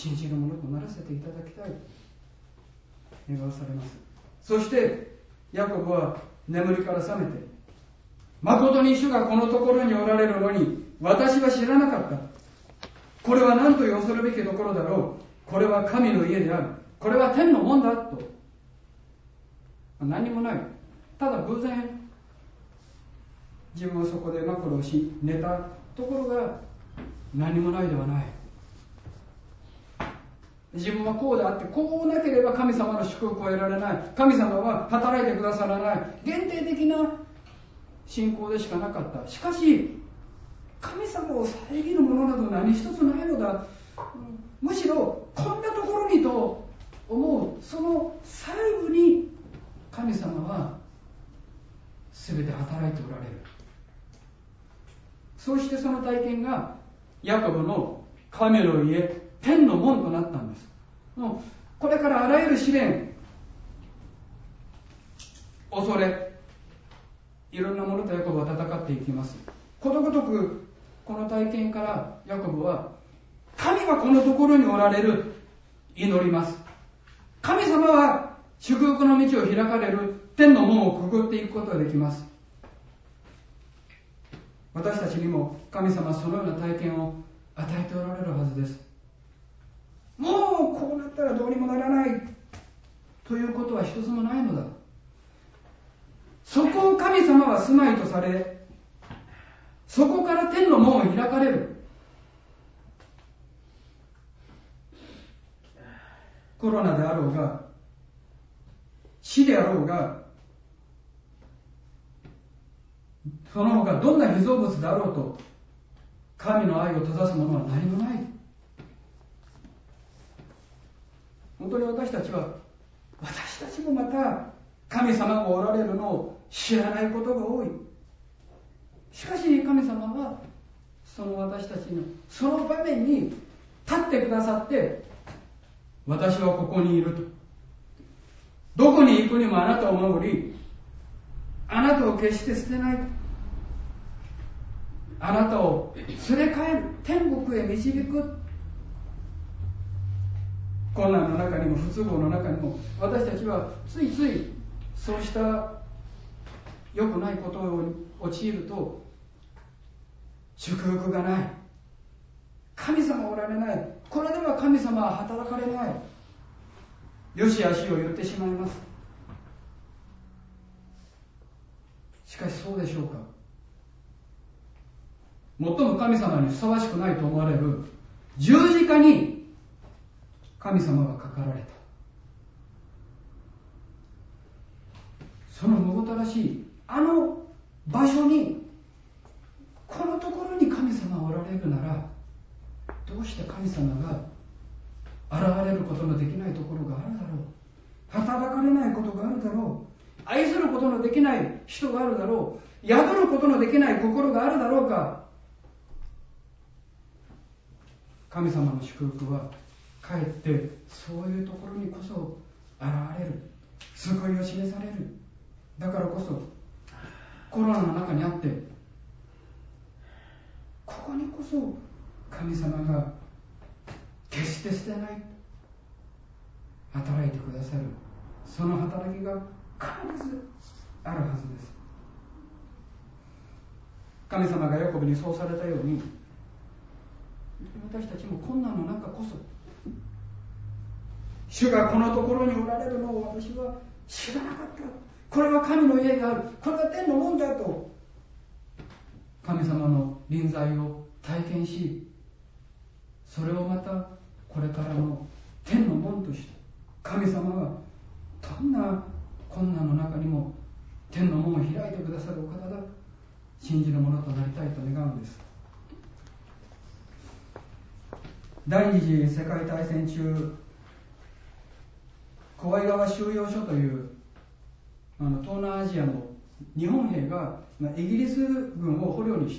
信じるものとならせていただきたい願わされます。そしてヤコブは眠りから覚めて、誠に主がこのところにおられるのに私は知らなかった。これは何という恐るべきところだろう。これは神の家である。これは天の門だと。何にもない。ただ偶然自分はそこで枕をし寝たところが何もないではない。自分はこうであって、こうなければ神様の祝福を得られない。神様は働いてくださらない。限定的な信仰でしかなかった。しかし神様を遮るものなど何一つないのだ。むしろこんなところにと思う、その細部に神様は全て働いておられる。そしてその体験がヤコブの神の家、天の門となったんです。もうこれからあらゆる試練、恐れ、いろんなものとヤコブは戦っていきます。ことごとくこの体験からヤコブは、神はこのところにおられる、祈ります。神様は祝福の道を開かれる、天の門をくぐっていくことができます。私たちにも神様はそのような体験を与えておられるはずです。もうこうなったらどうにもならないということは一つもないのだ。そこを神様は住まいとされ、そこから天の門を開かれる。コロナであろうが、死であろうが、その他どんな被造物であろうと、神の愛を閉ざすものは何もない。本当に私たちもまた神様がおられるのを知らないことが多い。しかし神様はその私たちのその場面に立ってくださって、私はここにいると。どこに行くにもあなたを守り、あなたを決して捨てない。あなたを連れ帰る、天国へ導く。困難の中にも不都合の中にも、私たちはついついそうした良くないことに陥ると、祝福がない、神様おられない、これでは神様は働かれない、よし悪しを言ってしまいます。しかしそうでしょうか。最も神様にふさわしくないと思われる十字架に神様がかかられた。そのむごたらしいあの場所に、このところに神様がおられるなら、どうして神様が現れることのできないところがあるだろう、働かれないことがあるだろう、愛することのできない人があるだろう、宿ることのできない心があるだろうか。神様の祝福はかえってそういうところにこそ現れる、救いを示される。だからこそコロナの中にあって、ここにこそ神様が決して捨てない、働いてくださる、その働きが必ずあるはずです。神様がヤコブにそうされたように、私たちも困難の中こそ、主がこのところにおられるのを私は知らなかった、これは神の家がある、これは天の門だと、神様の臨在を体験し、それをまたこれからの天の門として、神様はどんな困難の中にも天の門を開いてくださるお方だ、信じるものとなりたいと願うんです。第二次世界大戦中、小貝川収容所という東南アジアの日本兵がイギリス軍を捕虜にして、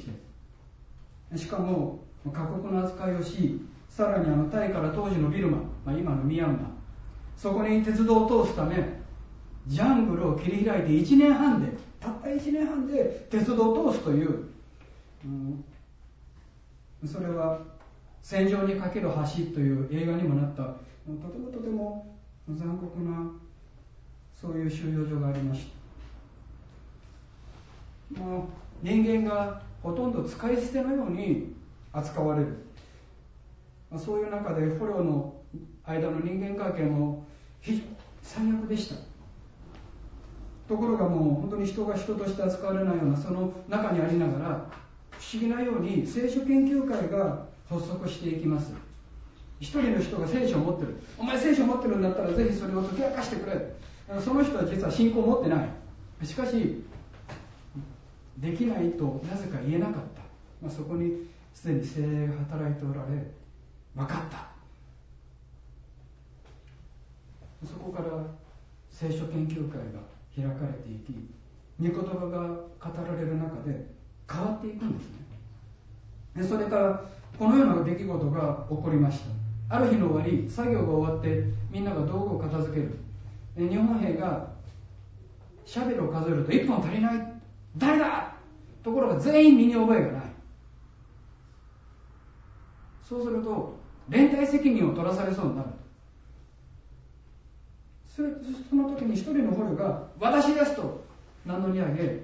しかも過酷な扱いをし、さらにタイから当時のビルマ、今のミャンマー、そこに鉄道を通すためジャングルを切り開いて1年半で、たった1年半で鉄道を通すという、それは戦場にかける橋という映画にもなった、とても残酷なそういう収容所がありました。もう人間がほとんど使い捨てのように扱われる、そういう中で捕虜の間の人間関係も最悪でした。ところがもう本当に人が人として扱われないようなその中にありながら、不思議なように聖書研究会が発足していきます。一人の人が聖書を持ってる、お前聖書を持ってるんだったらぜひそれを解き明かしてくれ。その人は実は信仰を持ってない。しかしできないとなぜか言えなかった。そこにすでに聖霊が働いておられ、分かった。そこから聖書研究会が開かれていき、御言葉が語られる中で変わっていくんですね。でそれからこのような出来事が起こりました。ある日の終わり、作業が終わってみんなが道具を片付ける。で日本兵がシャベルを数えると1本足りない、誰だ。ところが全員身に覚えがない。そうすると連帯責任を取らされそうになる。その時に一人の捕虜が私ですと名乗り上げ、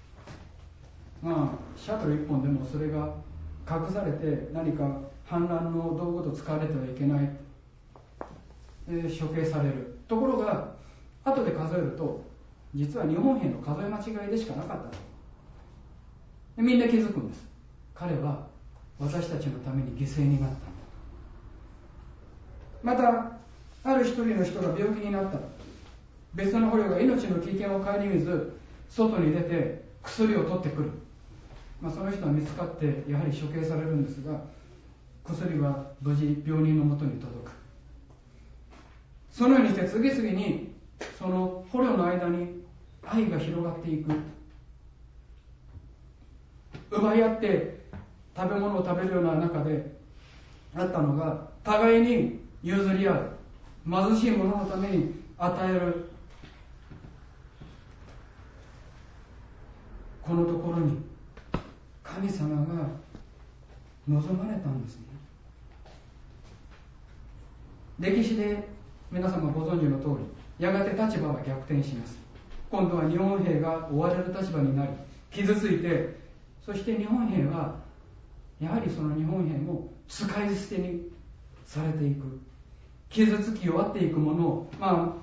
シャベル1本でもそれが隠されて何か反乱の道具と使われてはいけない、処刑される。ところが後で数えると実は日本兵の数え間違いでしかなかったと。でみんな気づくんです。彼は私たちのために犠牲になったんだ。またある一人の人が病気になった。別の捕虜が命の危険を顧みず外に出て薬を取ってくる。その人は見つかってやはり処刑されるんですが、薬は無事病人のもとに届く。そのようにして次々にその捕虜の間に愛が広がっていく。奪い合って食べ物を食べるような中であったのが、互いに譲り合う、貧しい者のために与える。このところに神様が望まれたんですね。歴史で皆様ご存知の通り、やがて立場は逆転します。今度は日本兵が追われる立場になり傷ついて、そして日本兵はやはりその日本兵も使い捨てにされていく。傷つき弱っていくものを、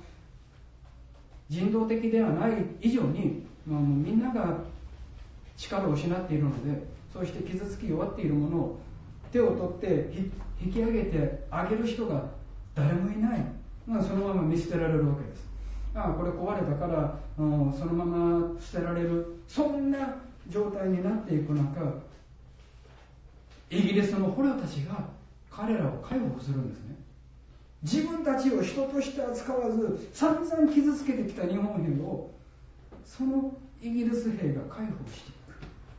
人道的ではない以上に、みんなが力を失っているので、そうして傷つき弱っているものを手を取って引き上げてあげる人が誰もいない。そのまま見捨てられるわけです。これ壊れたからそのまま捨てられる、そんな状態になっていく中、イギリスの捕虜たちが彼らを解放するんですね。自分たちを人として扱わず散々傷つけてきた日本兵をそのイギリス兵が解放していく。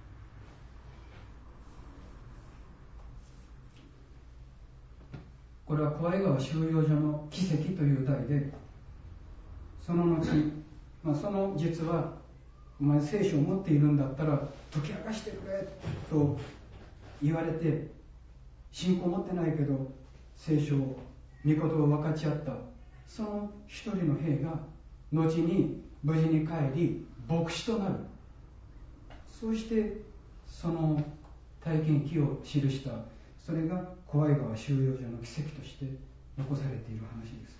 これは小江川収容所の奇跡という題で、その後、その実はお前聖書を持っているんだったら解き明かしてくれと言われて、信仰を持ってないけど聖書を御言葉を分かち合ったその一人の兵が後に無事に帰り牧師となる。そうしてその体験記を記した、それが小江川収容所の奇跡として残されている話です。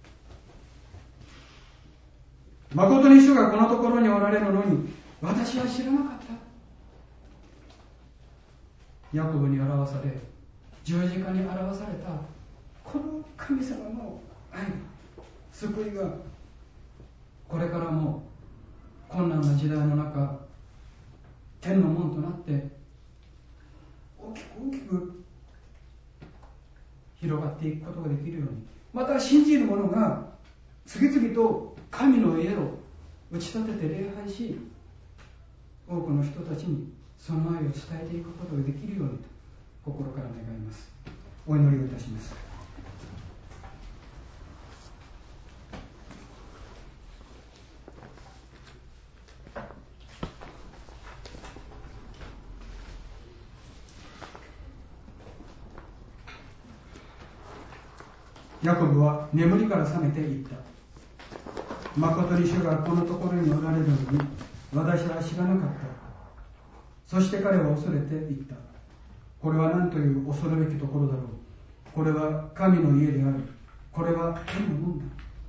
誠に主がこのところにおられるのに私は知らなかった。ヤコブに表され十字架に表されたこの神様の愛、救いがこれからも困難な時代の中、天の門となって大きく広がっていくことができるように、また信じる者が次々と神の家を打ち立てて礼拝し、多くの人たちにその愛を伝えていくことができるようにと心から願います。お祈りをいたします。 ヤコブは眠りから覚めていった。誠に主がこのところにおられるのに私は知らなかった。そして彼は恐れていった。これは何という恐るべきところだろう。これは神の家である。これは天のもんだ。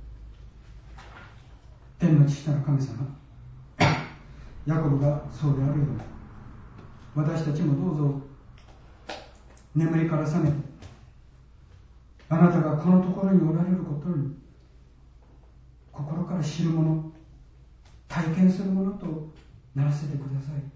天の父なる神様、ヤコブがそうであるように、私たちもどうぞ眠りから覚めて、あなたがこのところにおられることに心から知るもの、体験するものとならせてください。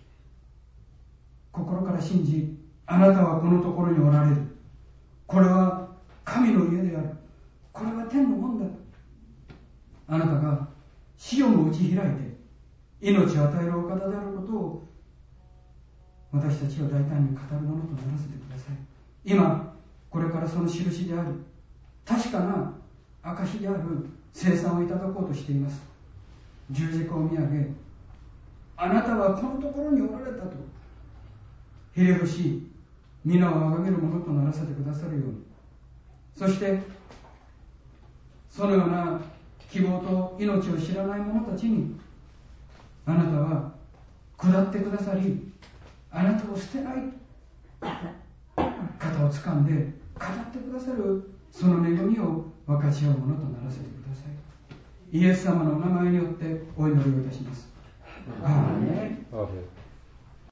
心から信じ、あなたはこのところにおられる。これは神の家である。これは天のもんだ。あなたが死をも打ち開いて命を与えるお方であることを私たちは大胆に語るものとならせてください。今これからその印である確かな証である聖餐をいただこうとしています。十字架を見上げ、あなたはこのところにおられたとひれ伏し皆をあがめるものとならせてくださるように、そしてそのような希望と命を知らない者たちにあなたは下ってくださり、あなたを捨てない肩を掴んで語ってくださるその恵みを分かち合うものとならせてください。イエス様のお名前によってお祈りをいたします。アーメン。